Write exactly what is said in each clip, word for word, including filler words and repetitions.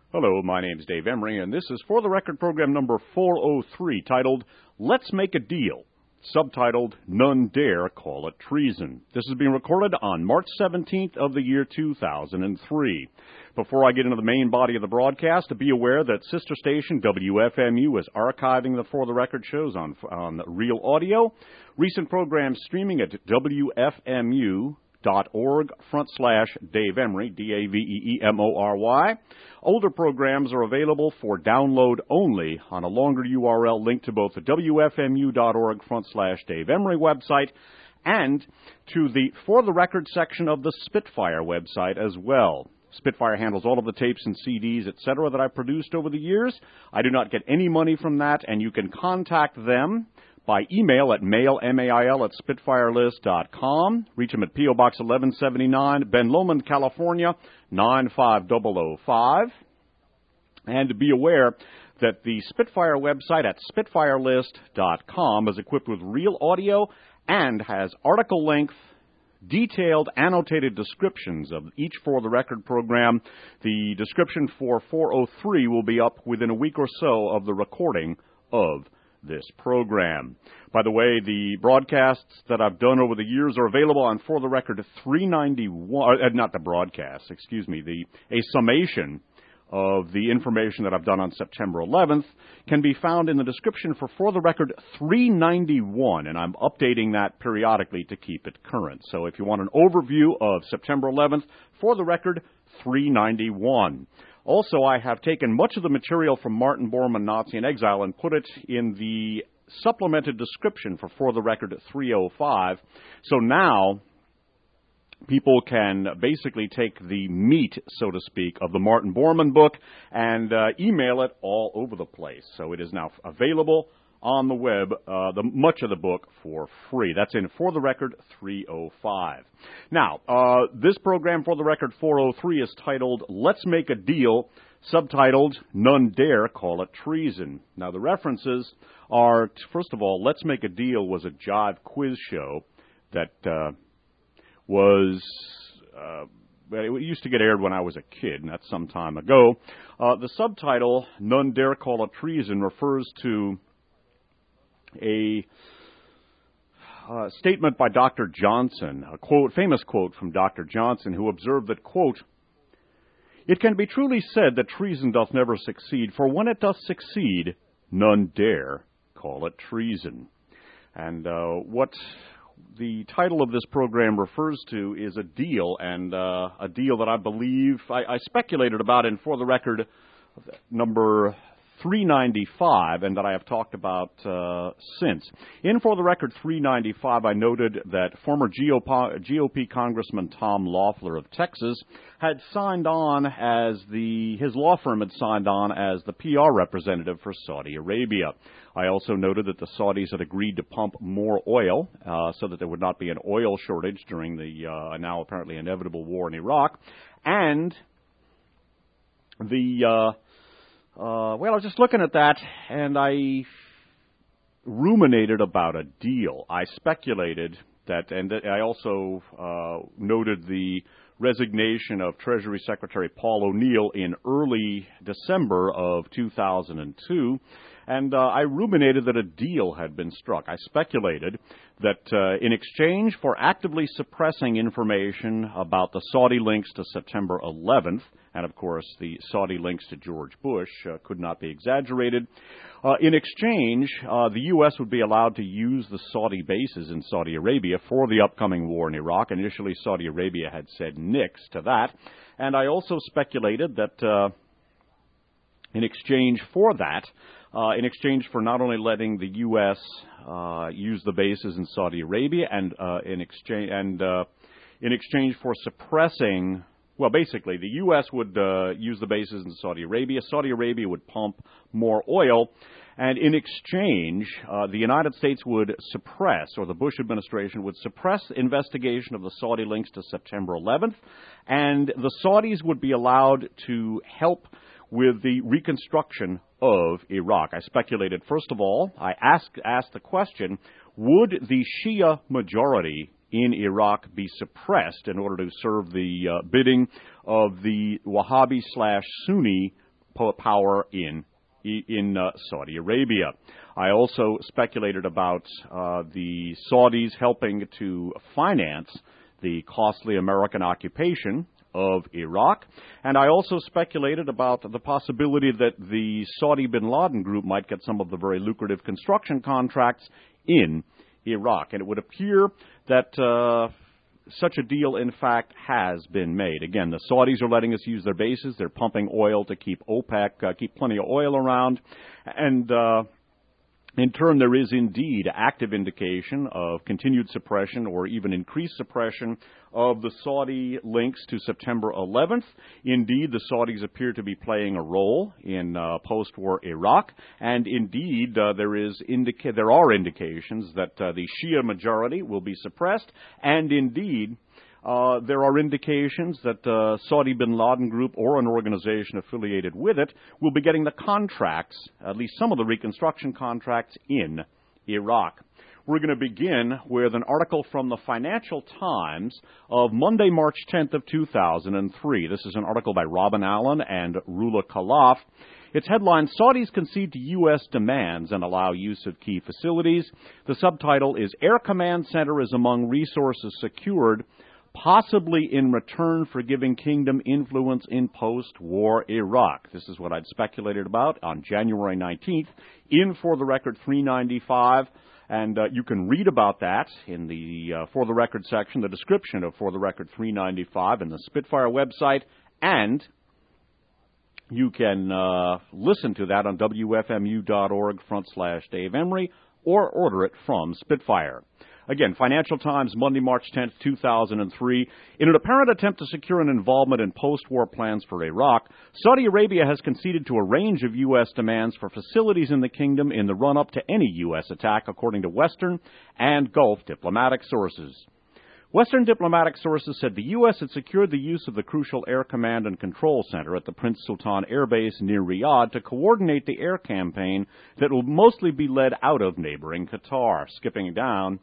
Hello, my name is Dave Emery, and this is For the Record program number four oh three, titled Let's Make a Deal, subtitled None Dare Call It Treason. This is being recorded on March seventeenth of the year two thousand three. Before I get into the main body of the broadcast, be aware that sister station W F M U is archiving the For the Record shows on, on Real Audio. Recent programs streaming at W F M U dot org front slash Dave Emery, D A V E E M O R Y. Older programs are available for download only on a longer U R L linked to both the W F M U dot org front slash Dave Emery website and to the For the Record section of the Spitfire website as well. Spitfire handles all of the tapes and C Ds, et cetera, that I've produced over the years. I do not get any money from that, and you can contact them by email at mail, M A I L, at spitfire list dot com. Reach them at P O. Box eleven seventy-nine, Ben Lomond, California, nine five zero zero five. And be aware that the Spitfire website at spitfire list dot com is equipped with real audio and has article-length, detailed, annotated descriptions of each For the Record program. The description for four oh three will be up within a week or so of the recording of this program. By the way, the broadcasts that I've done over the years are available on For the Record three ninety-one, uh, not the broadcasts, excuse me, the a summation of the information that I've done on September eleventh can be found in the description for For the Record three ninety-one, and I'm updating that periodically to keep it current. So if you want an overview of September eleventh, For the Record three ninety-one. Also, I have taken much of the material from Martin Bormann, Nazi in Exile, and put it in the supplemented description for For the Record three oh five. So now people can basically take the meat, so to speak, of the Martin Bormann book and uh, email it all over the place. So it is now available on the web, uh, the much of the book for free. That's in For the Record three oh five. Now, uh, this program, For the Record four oh three, is titled Let's Make a Deal, subtitled None Dare Call It Treason. Now, the references are, first of all, Let's Make a Deal was a jive quiz show that uh, was... Uh, It used to get aired when I was a kid, and that's some time ago. Uh, the subtitle, None Dare Call It Treason, refers to a uh, statement by Doctor Johnson, a quote, famous quote from Doctor Johnson, who observed that, quote, "It can be truly said that treason doth never succeed, for when it doth succeed, none dare call it treason." And uh, what the title of this program refers to is a deal, and uh, a deal that I believe I, I speculated about in For the Record number three ninety-five, and that I have talked about uh, since. In For the Record three ninety-five, I noted that former G O P Congressman Tom Loeffler of Texas had signed on as the, his law firm had signed on as the P R representative for Saudi Arabia. I also noted that the Saudis had agreed to pump more oil uh, so that there would not be an oil shortage during the uh, now apparently inevitable war in Iraq. And the... Uh, Uh, well, I was just looking at that, and I ruminated about a deal. I speculated that, and I also uh, noted the resignation of Treasury Secretary Paul O'Neill in early December of two thousand two, and uh, I ruminated that a deal had been struck. I speculated that uh, in exchange for actively suppressing information about the Saudi links to September eleventh, and of course the Saudi links to George Bush uh, could not be exaggerated, uh, in exchange uh, the U S would be allowed to use the Saudi bases in Saudi Arabia for the upcoming war in Iraq. Initially, Saudi Arabia had said nix to that, and I also speculated that uh, in exchange for that, Uh, in exchange for not only letting the U S uh, use the bases in Saudi Arabia, and uh, in exchange and uh, in exchange for suppressing, well, basically the U S would uh, use the bases in Saudi Arabia. Saudi Arabia would pump more oil, and in exchange, uh, the United States would suppress, or the Bush administration would suppress investigation of the Saudi links to September eleventh, and the Saudis would be allowed to help with the reconstruction of Iraq. I speculated, first of all, I asked, asked the question, would the Shia majority in Iraq be suppressed in order to serve the uh, bidding of the Wahhabi slash Sunni power in in uh, Saudi Arabia. I also speculated about uh, the Saudis helping to finance the costly American occupation of Iraq, and I also speculated about the possibility that the Saudi bin Laden group might get some of the very lucrative construction contracts in Iraq. And it would appear that uh, such a deal, in fact, has been made. Again, the Saudis are letting us use their bases. They're pumping oil to keep OPEC, uh, keep plenty of oil around, and uh, in turn, there is indeed active indication of continued suppression or even increased suppression of the Saudi links to September eleventh. Indeed, the Saudis appear to be playing a role in uh, post-war Iraq, and indeed, uh, there is indica- there are indications that uh, the Shia majority will be suppressed, and indeed, Uh, there are indications that uh, Saudi bin Laden group or an organization affiliated with it will be getting the contracts, at least some of the reconstruction contracts, in Iraq. We're going to begin with an article from the Financial Times of Monday, March tenth of two thousand three. This is an article by Robin Allen and Rula Khalaf. Its headline, Saudis concede to U S demands and allow use of key facilities. The subtitle is Air Command Center is among resources secured, possibly in return for giving Kingdom influence in post-war Iraq. This is what I'd speculated about on January nineteenth in For the Record three ninety-five, and uh, you can read about that in the uh, For the Record section, the description of For the Record three ninety-five in the Spitfire website, and you can uh, listen to that on W F M U dot org front slash Dave Emery or order it from Spitfire. Again, Financial Times, Monday, March tenth, two thousand three. In an apparent attempt to secure an involvement in post-war plans for Iraq, Saudi Arabia has conceded to a range of U S demands for facilities in the kingdom in the run-up to any U S attack, according to Western and Gulf diplomatic sources. Western diplomatic sources said the U S had secured the use of the crucial Air Command and Control Center at the Prince Sultan Air Base near Riyadh to coordinate the air campaign that will mostly be led out of neighboring Qatar. Skipping down,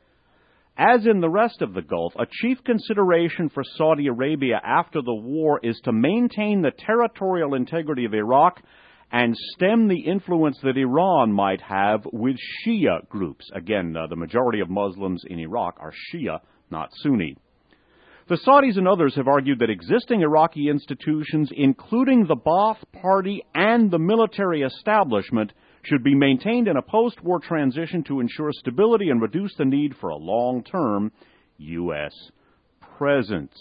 as in the rest of the Gulf, a chief consideration for Saudi Arabia after the war is to maintain the territorial integrity of Iraq and stem the influence that Iran might have with Shia groups. Again, uh, the majority of Muslims in Iraq are Shia, not Sunni. The Saudis and others have argued that existing Iraqi institutions, including the Ba'ath Party and the military establishment, should be maintained in a post-war transition to ensure stability and reduce the need for a long-term U S presence.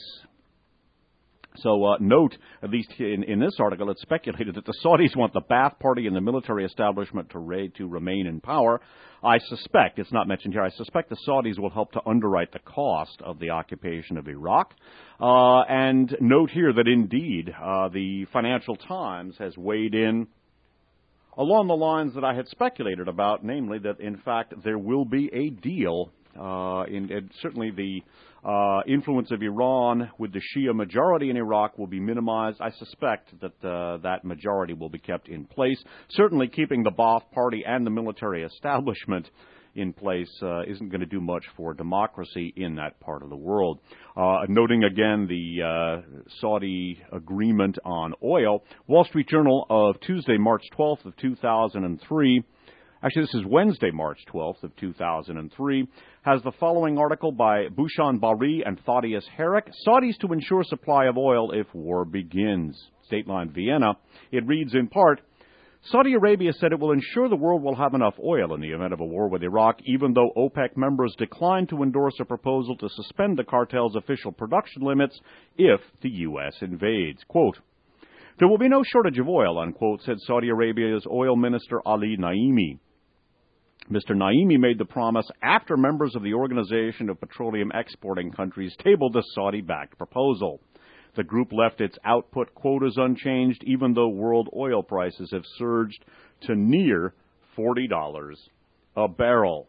So uh, note, at least in, in this article, it's speculated that the Saudis want the Ba'ath Party and the military establishment to, ra- to remain in power. I suspect, it's not mentioned here, I suspect the Saudis will help to underwrite the cost of the occupation of Iraq. Uh, and note here that indeed uh, the Financial Times has weighed in along the lines that I had speculated about, namely that, in fact, there will be a deal. Uh, in, in certainly the uh, influence of Iran with the Shia majority in Iraq will be minimized. I suspect that uh, that majority will be kept in place. Certainly keeping the Ba'ath Party and the military establishment in place uh, isn't going to do much for democracy in that part of the world. Uh, noting again the uh, Saudi agreement on oil, Wall Street Journal of Tuesday, March twelfth of two thousand three, actually this is Wednesday, March twelfth of two thousand three, has the following article by Bhushan Bari and Thaddeus Herrick, Saudis to ensure supply of oil if war begins. Stateline Vienna. It reads in part, Saudi Arabia said it will ensure the world will have enough oil in the event of a war with Iraq, even though OPEC members declined to endorse a proposal to suspend the cartel's official production limits if the U S invades. Quote, there will be no shortage of oil, unquote, said Saudi Arabia's oil minister Ali Naimi. Mister Naimi made the promise after members of the Organization of Petroleum Exporting Countries tabled the Saudi-backed proposal. The group left its output quotas unchanged, even though world oil prices have surged to near forty dollars a barrel.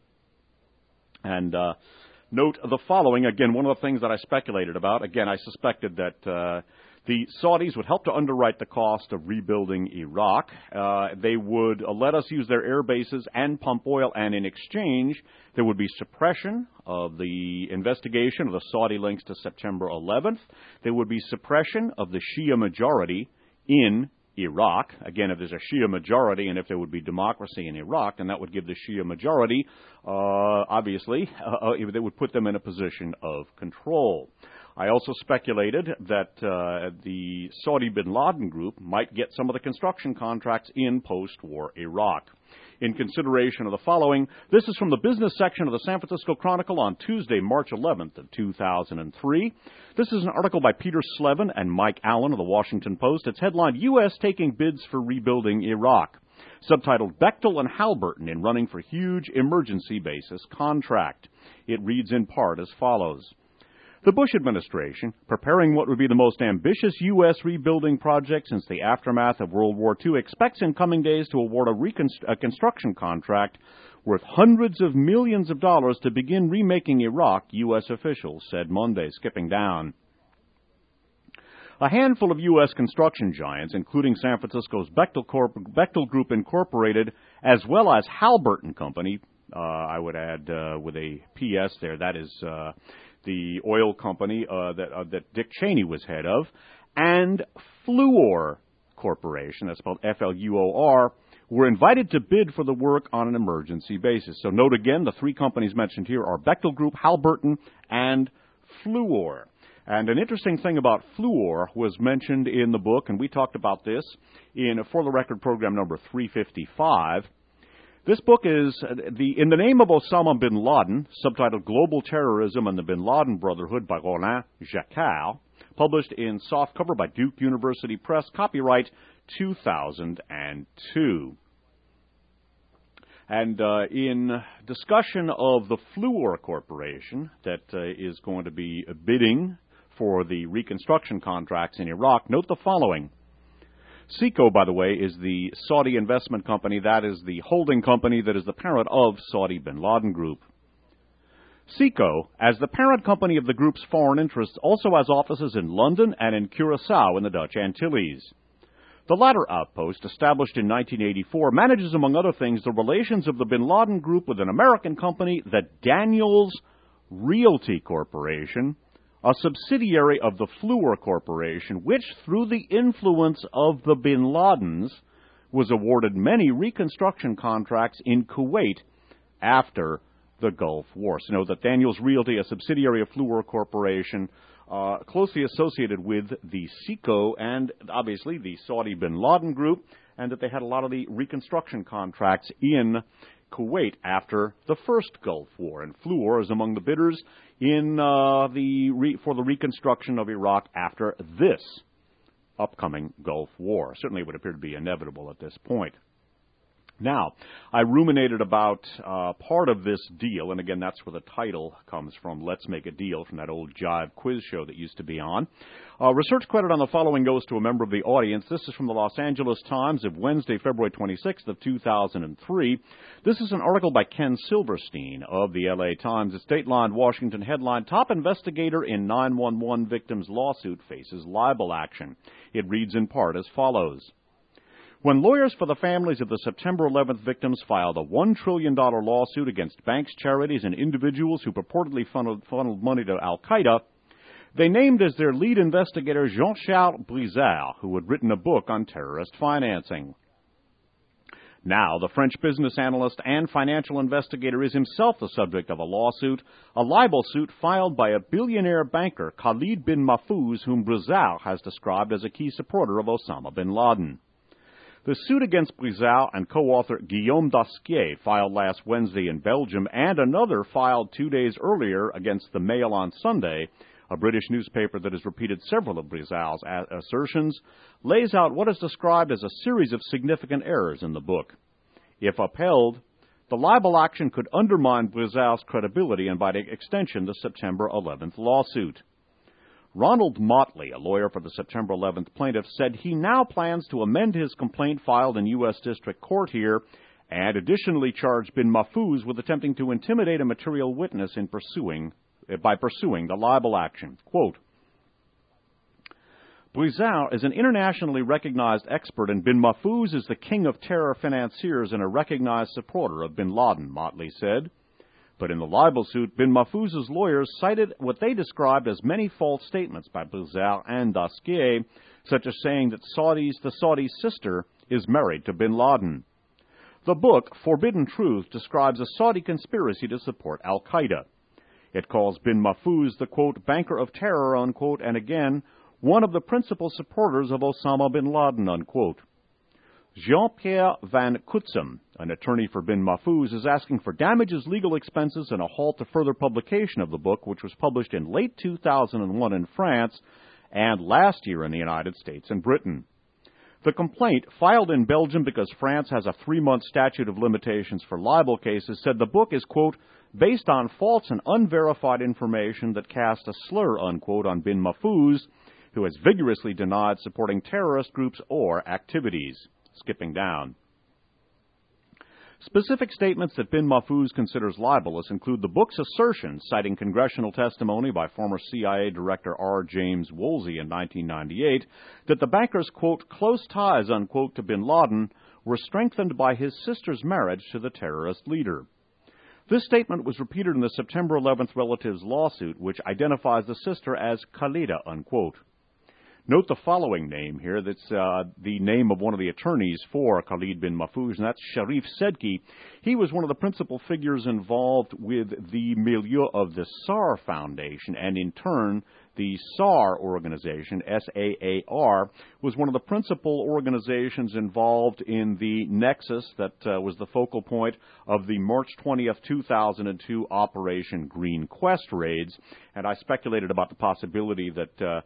And uh, note the following, again, one of the things that I speculated about, again, I suspected that uh, the Saudis would help to underwrite the cost of rebuilding Iraq. Uh, they would uh, let us use their air bases and pump oil, and in exchange, there would be suppression of the investigation of the Saudi links to September eleventh. There would be suppression of the Shia majority in Iraq. Again, if there's a Shia majority and if there would be democracy in Iraq, then that would give the Shia majority, uh, obviously, uh, they would put them in a position of control. I also speculated that uh, the Saudi bin Laden group might get some of the construction contracts in post-war Iraq. In consideration of the following, this is from the business section of the San Francisco Chronicle on Tuesday, March eleventh of two thousand three. This is an article by Peter Slevin and Mike Allen of the Washington Post. It's headlined, U S Taking Bids for Rebuilding Iraq. Subtitled, Bechtel and Halliburton in Running for Huge Emergency Basis Contract. It reads in part as follows. The Bush administration, preparing what would be the most ambitious U S rebuilding project since the aftermath of World War Two, expects in coming days to award a, reconst- a construction contract worth hundreds of millions of dollars to begin remaking Iraq, U S officials said Monday, skipping down. A handful of U S construction giants, including San Francisco's Bechtel, Corp- Bechtel Group Incorporated, as well as Halliburton Company, uh, I would add uh, with a P S there, that is... Uh, the oil company uh, that, uh, that Dick Cheney was head of, and Fluor Corporation, that's spelled F L U O R, were invited to bid for the work on an emergency basis. So note again, the three companies mentioned here are Bechtel Group, Halliburton, and Fluor. And an interesting thing about Fluor was mentioned in the book, and we talked about this in For the Record program number three fifty-five. This book is the In the Name of Osama bin Laden, subtitled Global Terrorism and the Bin Laden Brotherhood by Roland Jacquard, published in softcover by Duke University Press, copyright two thousand two. And uh, in discussion of the Fluor Corporation that uh, is going to be bidding for the reconstruction contracts in Iraq, note the following. Seco, by the way, is the Saudi investment company. That is the holding company that is the parent of Saudi bin Laden Group. Seco, as the parent company of the group's foreign interests, also has offices in London and in Curaçao in the Dutch Antilles. The latter outpost, established in nineteen eighty-four, manages, among other things, the relations of the bin Laden Group with an American company, the Daniels Realty Corporation, a subsidiary of the Fluor Corporation, which, through the influence of the bin Ladens, was awarded many reconstruction contracts in Kuwait after the Gulf War. So note that Daniels Realty, a subsidiary of Fluor Corporation, uh, closely associated with the Seco and, obviously, the Saudi bin Laden Group, and that they had a lot of the reconstruction contracts in Kuwait after the first Gulf War. And Fluor is among the bidders in uh, the re- for the reconstruction of Iraq after this upcoming Gulf War. Certainly it would appear to be inevitable at this point. Now, I ruminated about uh, part of this deal, and again, that's where the title comes from, Let's Make a Deal, from that old Jive quiz show that used to be on. Uh, research credit on the following goes to a member of the audience. This is from the Los Angeles Times of Wednesday, February twenty-sixth of two thousand three. This is an article by Ken Silverstein of the L A Times. It's datelined Washington headline, Top Investigator in nine one one Victims Lawsuit Faces Libel Action. It reads in part as follows. When lawyers for the families of the September eleventh victims filed a one trillion dollars lawsuit against banks, charities, and individuals who purportedly funneled, funneled money to Al-Qaeda, they named as their lead investigator Jean-Charles Brizard, who had written a book on terrorist financing. Now, the French business analyst and financial investigator is himself the subject of a lawsuit, a libel suit filed by a billionaire banker, Khalid bin Mahfouz, whom Brizard has described as a key supporter of Osama bin Laden. The suit against Brizard and co-author Guillaume Dasquier, filed last Wednesday in Belgium, and another filed two days earlier against the Mail on Sunday, a British newspaper that has repeated several of Brizard's assertions, lays out what is described as a series of significant errors in the book. If upheld, the libel action could undermine Brizard's credibility and, by extension, the September eleventh lawsuit. Ronald Motley, a lawyer for the September eleventh plaintiffs, said he now plans to amend his complaint filed in U S District Court here and additionally charge bin Mahfouz with attempting to intimidate a material witness in pursuing, uh, by pursuing the libel action. Quote, Brizard is an internationally recognized expert, and bin Mahfouz is the king of terror financiers and a recognized supporter of bin Laden, Motley said. But in the libel suit, bin Mahfouz's lawyers cited what they described as many false statements by Brizard and Dasquier, such as saying that Saudi's, the Saudi sister is married to bin Laden. The book, Forbidden Truth, describes a Saudi conspiracy to support al-Qaeda. It calls bin Mahfouz the, quote, banker of terror, unquote, and again, one of the principal supporters of Osama bin Laden, unquote. Jean-Pierre Van Kutsum, an attorney for bin Mahfouz, is asking for damages, legal expenses, and a halt to further publication of the book, which was published in late two thousand one in France and last year in the United States and Britain. The complaint, filed in Belgium because France has a three-month statute of limitations for libel cases, said the book is, quote, based on false and unverified information that cast a slur, unquote, on bin Mahfouz, who has vigorously denied supporting terrorist groups or activities. Skipping down. Specific statements that bin Mahfouz considers libelous include the book's assertion, citing congressional testimony by former C I A Director R. James Woolsey in nineteen ninety-eight, that the banker's, quote, close ties, unquote, to bin Laden were strengthened by his sister's marriage to the terrorist leader. This statement was repeated in the September eleventh relatives lawsuit, which identifies the sister as Khalida, unquote. Note the following name here. That's uh, the name of one of the attorneys for Khalid bin Mahfouz, and that's Sharif Sedki. He was one of the principal figures involved with the milieu of the S A R Foundation, and in turn, the S A R organization, S A A R, was one of the principal organizations involved in the nexus that uh, was the focal point of the March twentieth, two thousand two Operation Green Quest raids, and I speculated about the possibility that uh,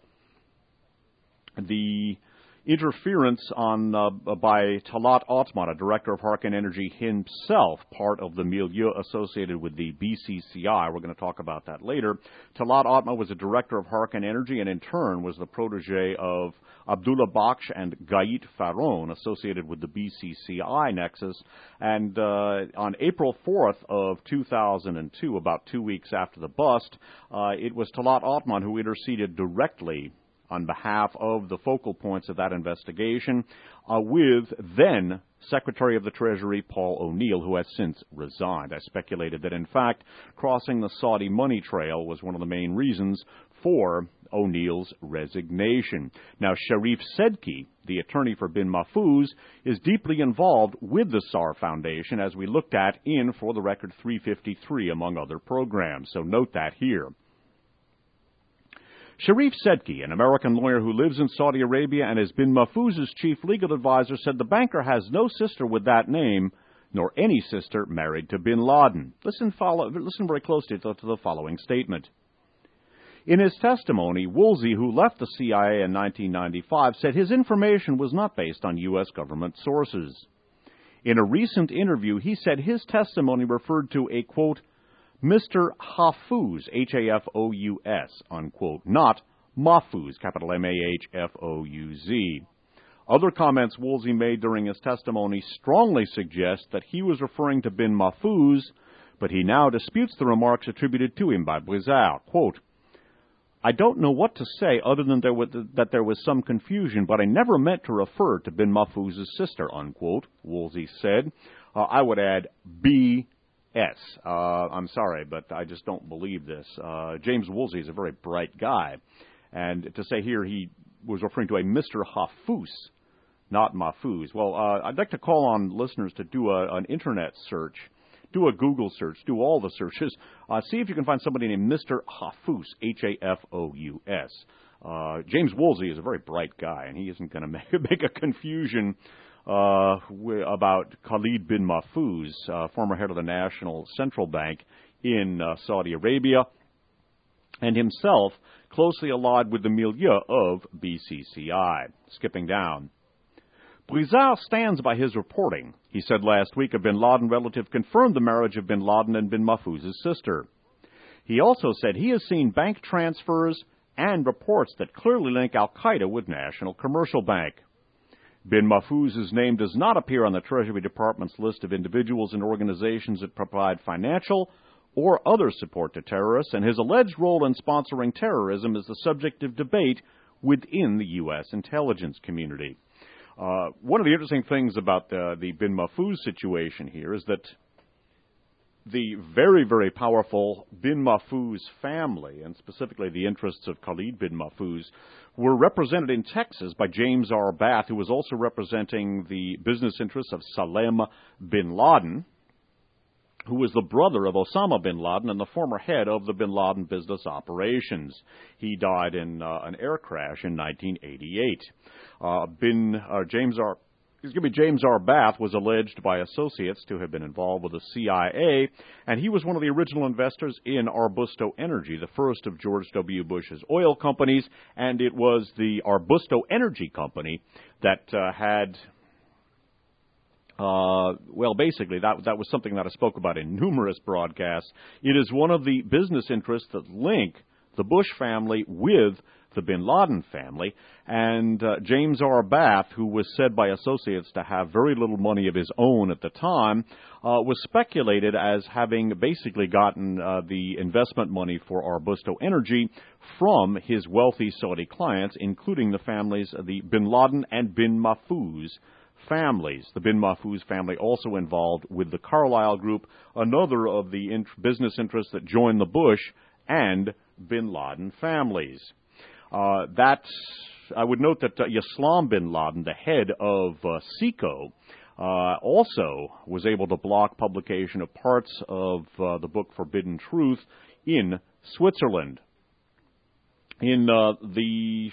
the interference on uh, by Talat Atman, a director of Harkin Energy himself, part of the milieu associated with the B C C I. We're going to talk about that later. Talat Atman was a director of Harkin Energy and in turn was the protege of Abdullah Bakhsh and Gait Faron, associated with the B C C I nexus. And uh, on April fourth of two thousand two, about two weeks after the bust, uh, it was Talat Atman who interceded directly on behalf of the focal points of that investigation, uh, with then Secretary of the Treasury Paul O'Neill, who has since resigned. I speculated that, in fact, crossing the Saudi money trail was one of the main reasons for O'Neill's resignation. Now, Sharif Sedki, the attorney for bin Mahfouz, is deeply involved with the S A R Foundation, as we looked at in For the Record three fifty-three, among other programs. So note that here. Sharif Sedki, an American lawyer who lives in Saudi Arabia and is bin Mahfouz's chief legal advisor, said the banker has no sister with that name, nor any sister married to bin Laden. Listen, follow, listen very closely to, to the following statement. In his testimony, Woolsey, who left the C I A in nineteen ninety-five, said his information was not based on U S government sources. In a recent interview, he said his testimony referred to a, quote, Mister Haffouz, H A F O U S, unquote, not Mahfouz, capital M A H F O U Z. Other comments Woolsey made during his testimony strongly suggest that he was referring to bin Mahfouz, but he now disputes the remarks attributed to him by Brizard. Quote, I don't know what to say other than there was, that there was some confusion, but I never meant to refer to bin Mahfouz's sister, unquote, Woolsey said. Uh, I would add B. S. Uh, I'm sorry, but I just don't believe this. Uh, James Woolsey is a very bright guy. And to say here he was referring to a Mister Haffouz, not Mahfouz. Well, uh, I'd like to call on listeners to do a, an Internet search, do a Google search, do all the searches. Uh, see if you can find somebody named Mister Haffouz, H A F O U S. Uh, James Woolsey is a very bright guy, and he isn't going to make, make a confusion Uh, about Khalid bin Mahfouz, uh, former head of the National Central Bank in uh, Saudi Arabia, and himself closely allied with the milieu of B C C I. Skipping down. Brizard stands by his reporting. He said last week a bin Laden relative confirmed the marriage of bin Laden and bin Mahfouz's sister. He also said he has seen bank transfers and reports that clearly link al-Qaeda with National Commercial Bank. Bin Mahfouz's name does not appear on the Treasury Department's list of individuals and organizations that provide financial or other support to terrorists, and his alleged role in sponsoring terrorism is the subject of debate within the U S intelligence community. Uh, one of the interesting things about the, the bin Mahfouz situation here is that the very, very powerful bin Mahfouz family, and specifically the interests of Khalid bin Mahfouz, were represented in Texas by James R. Bath, who was also representing the business interests of Salem bin Laden, who was the brother of Osama bin Laden and the former head of the bin Laden business operations. He died in uh, an air crash in nineteen eighty-eight. Uh, bin uh, James R. Excuse me, James R. Bath was alleged by associates to have been involved with the C I A, and he was one of the original investors in Arbusto Energy, the first of George W. Bush's oil companies, and it was the Arbusto Energy Company that uh, had... Uh, well, basically, that that was something that I spoke about in numerous broadcasts. It is one of the business interests that link the Bush family with the bin Laden family. And uh, James R. Bath, who was said by associates to have very little money of his own at the time, uh, was speculated as having basically gotten uh, the investment money for Arbusto Energy from his wealthy Saudi clients, including the families of the bin Laden and bin Mahfouz families. The bin Mahfouz family also involved with the Carlyle Group, another of the int- business interests that joined the Bush and bin Laden families. Uh, that, I would note that uh, Yaslam bin Laden, the head of uh, SECO, uh, also was able to block publication of parts of uh, the book Forbidden Truth in Switzerland. In uh, the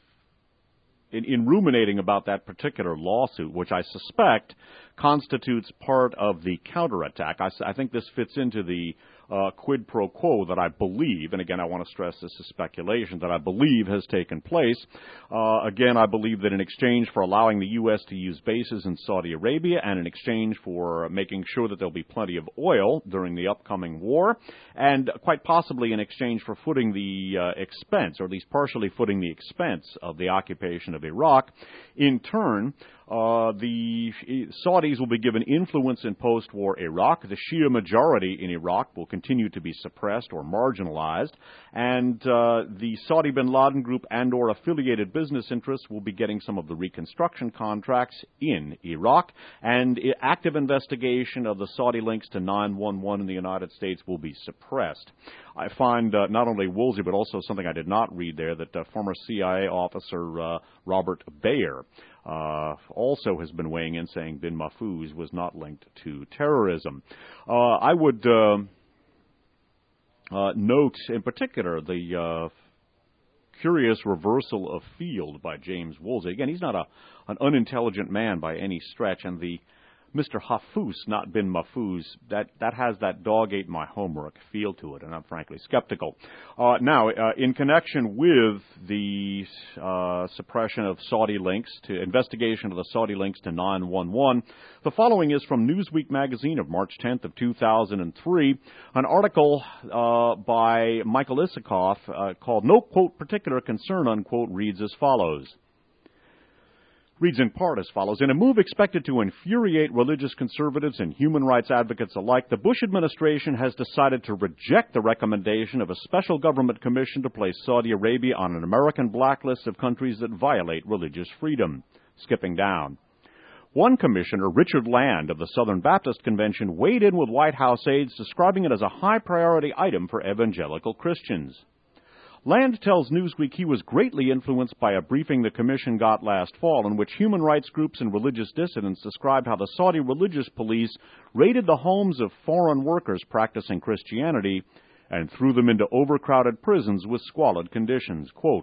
In, in ruminating about that particular lawsuit, which I suspect constitutes part of the counterattack, I, I think this fits into the uh, quid pro quo that I believe, and again I want to stress this is speculation, that I believe has taken place. Uh, again, I believe that in exchange for allowing the U S to use bases in Saudi Arabia and in exchange for making sure that there'll be plenty of oil during the upcoming war, and quite possibly in exchange for footing the uh, expense, or at least partially footing the expense of the occupation of Iraq, in turn, Uh, the Saudis will be given influence in post-war Iraq. The Shia majority in Iraq will continue to be suppressed or marginalized, and uh, the Saudi bin Laden group and or affiliated business interests will be getting some of the reconstruction contracts in Iraq, and active investigation of the Saudi links to nine one one in the United States will be suppressed. I find uh, not only Woolsey, but also something I did not read there, that uh, former C I A officer uh, Robert Baer Uh, also has been weighing in, saying bin Mahfouz was not linked to terrorism. Uh, I would uh, uh, note in particular the uh, curious reversal of field by James Woolsey. Again, he's not a, an unintelligent man by any stretch, and the Mister Hafous, not bin Mahfouz, that, that has that dog ate my homework feel to it, and I'm frankly skeptical. Uh, now, uh, in connection with the uh, suppression of Saudi links, to investigation of the Saudi links to nine one one, the following is from Newsweek magazine of March tenth of two thousand three, an article uh, by Michael Isikoff uh, called "No, quote, particular concern," unquote, reads as follows. Reads in part as follows. In a move expected to infuriate religious conservatives and human rights advocates alike, the Bush administration has decided to reject the recommendation of a special government commission to place Saudi Arabia on an American blacklist of countries that violate religious freedom. Skipping down. One commissioner, Richard Land of the Southern Baptist Convention, weighed in with White House aides, describing it as a high-priority item for evangelical Christians. Land tells Newsweek he was greatly influenced by a briefing the commission got last fall, in which human rights groups and religious dissidents described how the Saudi religious police raided the homes of foreign workers practicing Christianity and threw them into overcrowded prisons with squalid conditions. Quote,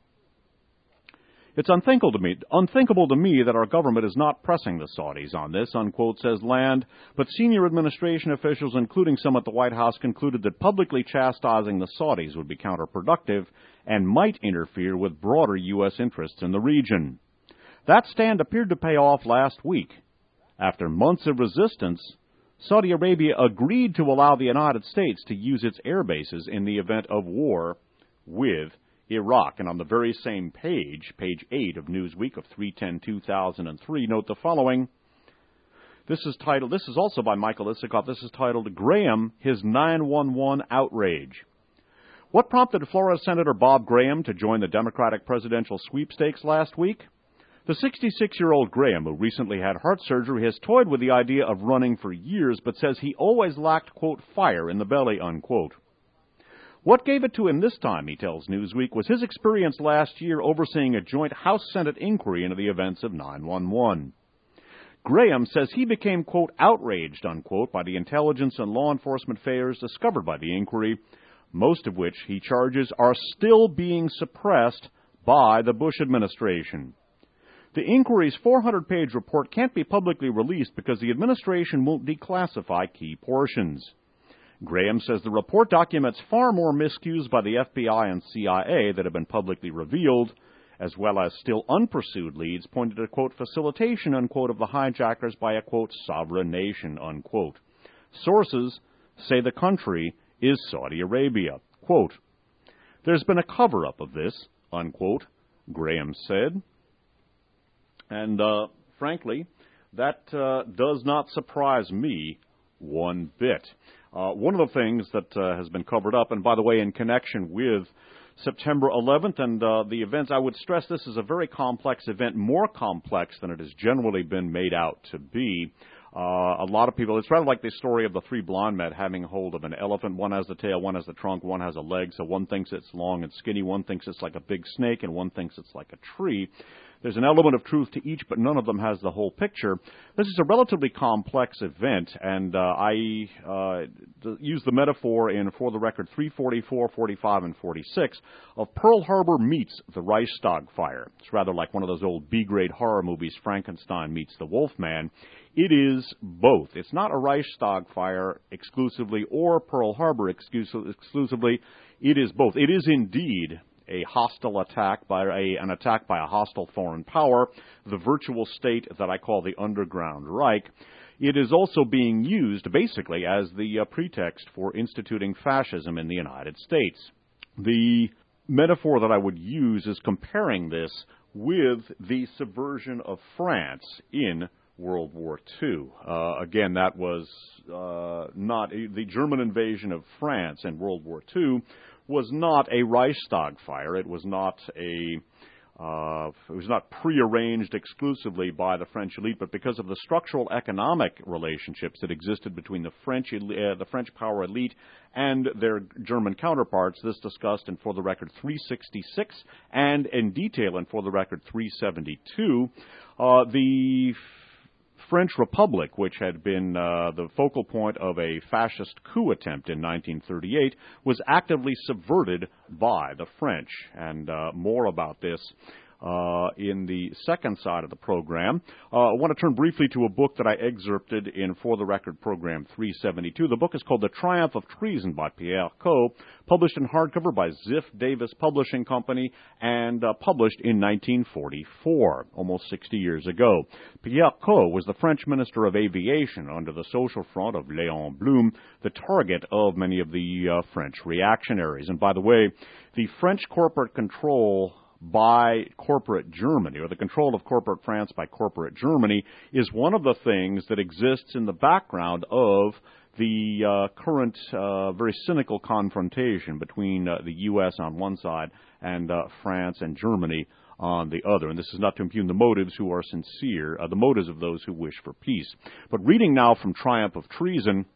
"It's unthinkable to me, unthinkable to me that our government is not pressing the Saudis on this," unquote, says Land, but senior administration officials, including some at the White House, concluded that publicly chastising the Saudis would be counterproductive and might interfere with broader U S interests in the region. That stand appeared to pay off last week. After months of resistance, Saudi Arabia agreed to allow the United States to use its air bases in the event of war with Iraq. And on the very same page, page eight of Newsweek of three ten two thousand three, note the following. This is titled, this is also by Michael Isikoff, this is titled, Graham, His nine one one Outrage. What prompted Florida Senator Bob Graham to join the Democratic presidential sweepstakes last week? The sixty-six-year-old Graham, who recently had heart surgery, has toyed with the idea of running for years, but says he always lacked, quote, fire in the belly, unquote. What gave it to him this time, he tells Newsweek, was his experience last year overseeing a joint House-Senate inquiry into the events of nine one one. Graham says he became, quote, outraged, unquote, by the intelligence and law enforcement failures discovered by the inquiry, most of which, he charges, are still being suppressed by the Bush administration. The inquiry's four hundred page report can't be publicly released because the administration won't declassify key portions. Graham says the report documents far more miscues by the F B I and C I A that have been publicly revealed, as well as still unpursued leads pointed to, quote, facilitation, unquote, of the hijackers by a, quote, sovereign nation, unquote. Sources say the country is Saudi Arabia. Quote, there's been a cover-up of this, unquote, Graham said. And, uh, frankly, that uh, does not surprise me one bit. Uh, one of the things that uh, has been covered up, and by the way, in connection with September eleventh and uh, the events, I would stress this is a very complex event, more complex than it has generally been made out to be. Uh, a lot of people, it's rather like the story of the three blonde men having hold of an elephant. One has the tail, one has the trunk, one has a leg. So one thinks it's long and skinny, one thinks it's like a big snake, and one thinks it's like a tree. There's an element of truth to each, but none of them has the whole picture. This is a relatively complex event, and uh, I uh, use the metaphor in, for the record, three forty-four, forty-five, and forty-six of Pearl Harbor meets the Reichstag fire. It's rather like one of those old B-grade horror movies, Frankenstein meets the Wolfman. It is both. It's not a Reichstag fire exclusively or Pearl Harbor exclusively. It is both. It is indeed a hostile attack by a, an attack by a hostile foreign power, the virtual state that I call the Underground Reich. It is also being used basically as the uh, pretext for instituting fascism in the United States. The metaphor that I would use is comparing this with the subversion of France in World War Two. Uh, again, that was uh, not the German invasion of France in World War Two was not a Reichstag fire. It was not a uh, it was not prearranged exclusively by the French elite, but because of the structural economic relationships that existed between the French uh, the French power elite and their German counterparts. This discussed in For the Record three sixty-six and in detail in For the Record three seventy-two. Uh, the French Republic, which had been uh, the focal point of a fascist coup attempt in nineteen thirty-eight, was actively subverted by the French. And uh, more about this uh, in the second side of the program. Uh, I want to turn briefly to a book that I excerpted in For the Record program three seventy-two. The book is called The Triumph of Treason by Pierre Coe, published in hardcover by Ziff Davis Publishing Company and uh, published in nineteen forty-four, almost sixty years ago. Pierre Coe was the French Minister of Aviation under the Social Front of Léon Blum, the target of many of the uh, French reactionaries. And by the way, the French corporate control by corporate Germany, or the control of corporate France by corporate Germany, is one of the things that exists in the background of the uh, current uh, very cynical confrontation between uh, the U S on one side and uh, France and Germany on the other. And this is not to impugn the motives who are sincere, uh, the motives of those who wish for peace. But reading now from Triumph of Treason,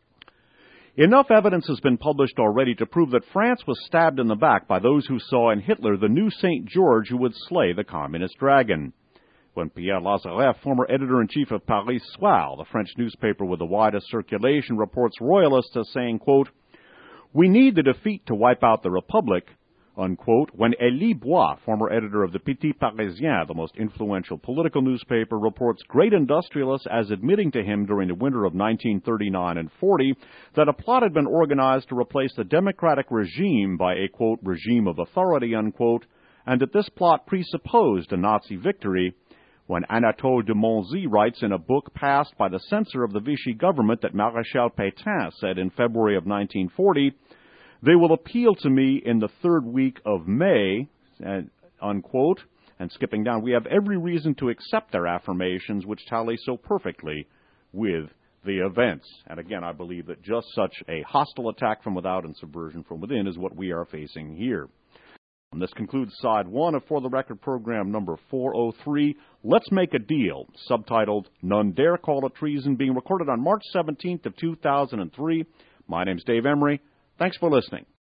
enough evidence has been published already to prove that France was stabbed in the back by those who saw in Hitler the new Saint George who would slay the communist dragon. When Pierre Lazareff, former editor-in-chief of Paris Soir, the French newspaper with the widest circulation, reports royalists as saying, quote, "We need the defeat to wipe out the Republic," unquote, when Élie Bois, former editor of the Petit Parisien, the most influential political newspaper, reports great industrialists as admitting to him during the winter of nineteen thirty-nine and forty that a plot had been organized to replace the democratic regime by a, quote, regime of authority, unquote, and that this plot presupposed a Nazi victory. When Anatole de Monzy writes in a book passed by the censor of the Vichy government that Maréchal Pétain said in February of nineteen forty, "They will appeal to me in the third week of May," unquote, and skipping down, we have every reason to accept their affirmations which tally so perfectly with the events. And again, I believe that just such a hostile attack from without and subversion from within is what we are facing here. And this concludes side one of For the Record program number four oh three, Let's Make a Deal, subtitled None Dare Call It Treason, being recorded on March seventeenth of two thousand three. My name's Dave Emery. Thanks for listening.